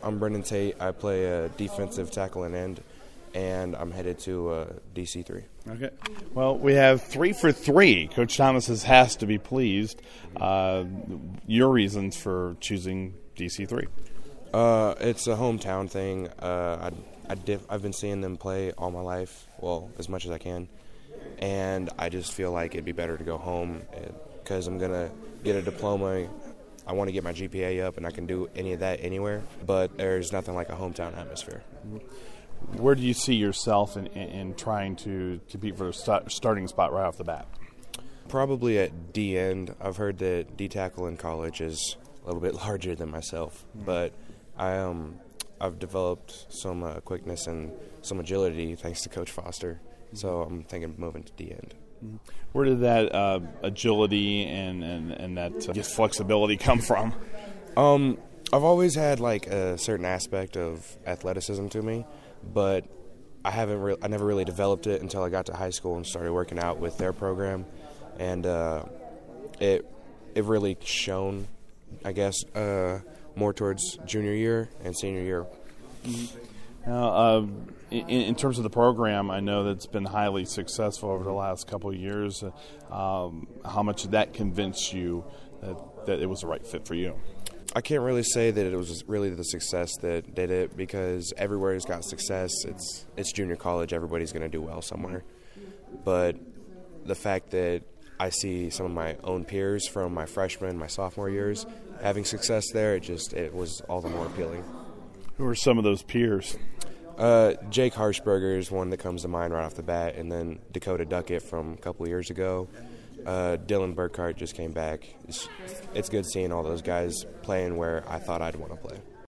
I'm Brendan Tate. I play a defensive tackle and end, and I'm headed to DC3. Okay. Well, we have 3 for 3. Coach Thomas has to be pleased. Your reasons for choosing DC3? It's a hometown thing. I've been seeing them play all my life, well, as much as I can, and I just feel like it'd be better to go home because I'm going to get a diploma. I want to get my GPA up, and I can do any of that anywhere, but there's nothing like a hometown atmosphere. Where do you see yourself in trying to compete for the starting spot right off the bat? Probably at D-end. I've heard that D-tackle in college is a little bit larger than myself, but I've developed some quickness and some agility thanks to Coach Foster, so I'm thinking of moving to D-end. Where did that agility and that flexibility come from? I've always had like a certain aspect of athleticism to me, but I never really developed it until I got to high school and started working out with their program, and it really shone, I guess, more towards junior year and senior year. Now, in terms of the program, I know that it's been highly successful over the last couple of years. How much did that convince you that it was the right fit for you? I can't really say that it was really the success that did it, because everywhere's got success. It's junior college. Everybody's going to do well somewhere. But the fact that I see some of my own peers from my freshman, my sophomore years having success there, it was all the more appealing. Who are some of those peers? Jake Harshberger is one that comes to mind right off the bat, and then Dakota Duckett from a couple of years ago. Dylan Burkhart just came back. It's good seeing all those guys playing where I thought I'd want to play.